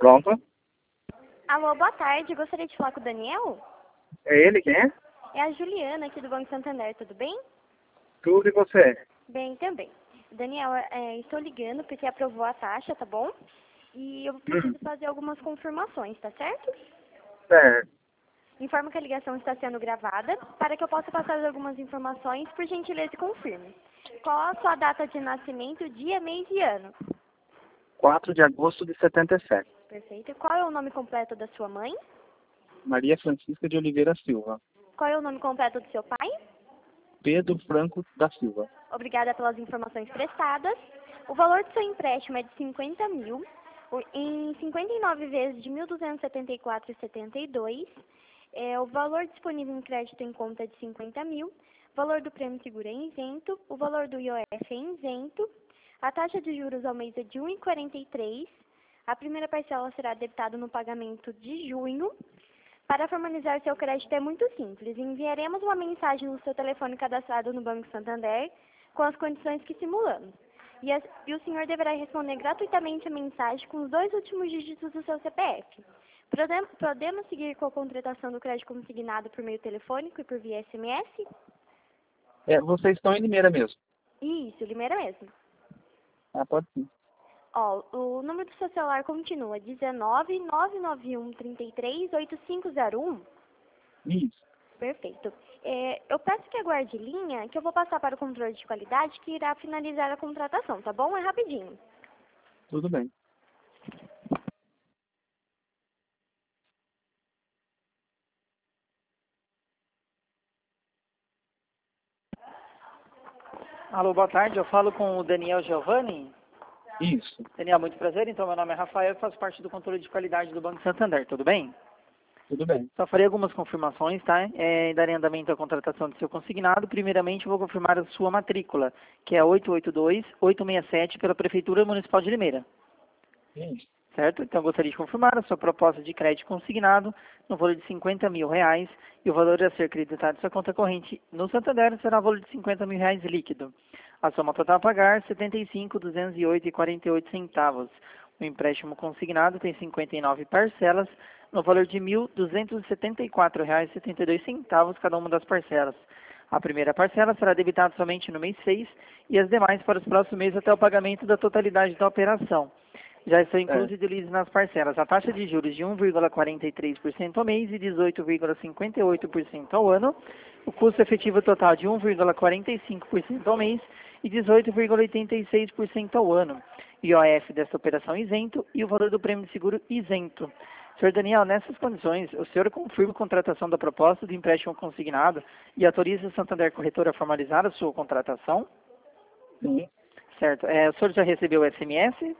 Pronto. Alô, boa tarde. Gostaria de falar com o Daniel? É ele quem é? É a Juliana aqui do Banco Santander, tudo bem? Tudo e você? Bem também. Daniel, estou ligando porque aprovou a taxa, tá bom? E eu preciso fazer algumas confirmações, tá certo? Certo. Informo que a ligação está sendo gravada. Para que eu possa passar algumas informações, por gentileza, confirme. Qual a sua data de nascimento, dia, mês e ano? 4 de agosto de 77. Perfeito. Qual é o nome completo da sua mãe? Maria Francisca de Oliveira Silva. Qual é o nome completo do seu pai? Pedro Franco da Silva. Obrigada pelas informações prestadas. O valor do seu empréstimo é de 50 mil, em 59 vezes de 1.274,72. O valor disponível em crédito em conta é de 50 mil. O valor do prêmio seguro é isento. O valor do IOF é isento. A taxa de juros ao mês é de 1,43. A primeira parcela será debitada no pagamento de junho. Para formalizar seu crédito é muito simples. Enviaremos uma mensagem no seu telefone cadastrado no Banco Santander com as condições que simulamos. E o senhor deverá responder gratuitamente a mensagem com os 2 últimos dígitos do seu CPF. Podemos seguir com a contratação do crédito consignado por meio telefônico e por via SMS? Vocês estão em Limeira mesmo? Isso, Limeira mesmo. Ah, pode sim. Ó, o número do seu celular continua 19 991 33 8501. Isso. Perfeito. Eu peço que aguarde linha, que eu vou passar para o controle de qualidade, que irá finalizar a contratação, tá bom? É rapidinho. Tudo bem. Alô, boa tarde. Eu falo com o Daniel Giovanni. Isso. Daniel, muito prazer. Então, meu nome é Rafael e faço parte do controle de qualidade do Banco Santander. Tudo bem? Tudo bem. Só farei algumas confirmações, tá? E darei andamento à contratação do seu consignado. Primeiramente, eu vou confirmar a sua matrícula, que é 882-867 pela Prefeitura Municipal de Limeira. Isso. Certo? Então, eu gostaria de confirmar a sua proposta de crédito consignado no valor de R$50 mil e o valor a ser creditado em sua conta corrente no Santander será o valor de R$50 mil líquido. A soma total a pagar R$ 75.208,48. O empréstimo consignado tem 59 parcelas no valor de R$ 1.274,72 cada uma das parcelas. A primeira parcela será debitada somente no mês 6 e as demais para os próximos meses até o pagamento da totalidade da operação. Já estão inclusos nas parcelas a taxa de juros de 1,43% ao mês e 18,58% ao ano, o custo efetivo total de 1,45% ao mês e 18,86% ao ano, IOF desta operação isento e o valor do prêmio de seguro isento. Senhor Daniel, nessas condições, o senhor confirma a contratação da proposta do empréstimo consignado e autoriza a Santander Corretora a formalizar a sua contratação? Sim. Certo. O senhor já recebeu o SMS?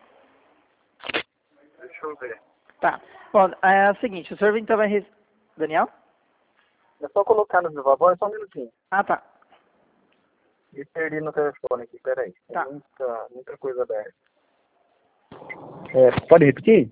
Deixa eu ver. Tá. Bom, é o seguinte, o senhor então vai... Daniel? É só colocar no meu favor, só um minutinho. Ah, tá. Me perdi no telefone aqui, peraí. Tá. Tem muita coisa aberta. Pode repetir?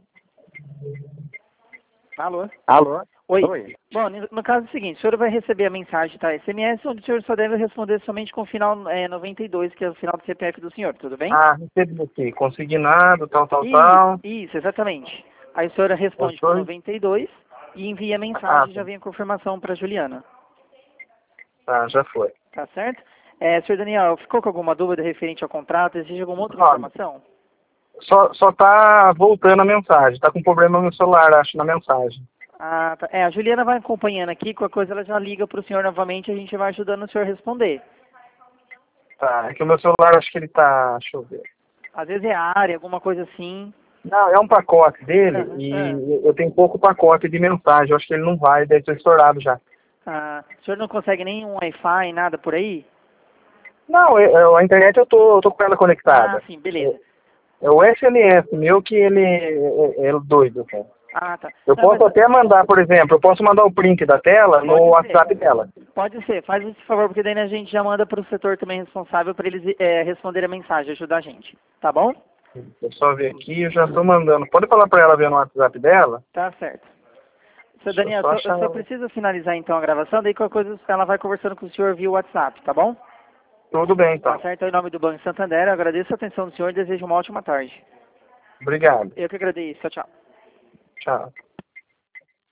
Alô? Alô? Oi. Bom, no caso é o seguinte, o senhor vai receber a mensagem, tá? SMS, onde o senhor só deve responder somente com o final 92, que é o final do CPF do senhor, tudo bem? Ah, recebi aqui. Consignado, tal. Isso, exatamente. Aí o senhor responde com 92 e envia a mensagem e já vem a confirmação para Juliana. Tá, já foi. Tá certo? Senhor Daniel, ficou com alguma dúvida referente ao contrato? Exige alguma outra informação? Só tá voltando a mensagem. Tá com problema no meu celular, acho, na mensagem. Ah, tá. A Juliana vai acompanhando aqui, qualquer coisa ela já liga para o senhor novamente e a gente vai ajudando o senhor a responder. Tá, é que o meu celular, acho que ele tá... Deixa eu ver. Às vezes é área, alguma coisa assim. Não, é um pacote dele e eu tenho pouco pacote de mensagem. Eu acho que ele não vai, deve ter estourado já. Ah, o senhor não consegue nem um Wi-Fi, nada por aí? Não, a internet eu tô com ela conectada. Ah, sim, beleza. É o SMS meu que ele é doido, cara. Ah, tá. Eu posso até mandar, por exemplo, eu posso mandar o print da tela no WhatsApp dela. Pode ser, faz esse favor, porque daí a gente já manda para o setor também responsável para eles responder a mensagem, ajudar a gente. Tá bom? Deixa eu só ver aqui, eu já estou mandando. Pode falar para ela ver no WhatsApp dela? Tá certo. Seu Daniel, eu só preciso finalizar então a gravação, daí qualquer coisa ela vai conversando com o senhor via WhatsApp, tá bom? Tudo bem, então. Tá certo, em nome do Banco Santander, eu agradeço a atenção do senhor e desejo uma ótima tarde. Obrigado. Eu que agradeço, tchau, tchau. Tchau.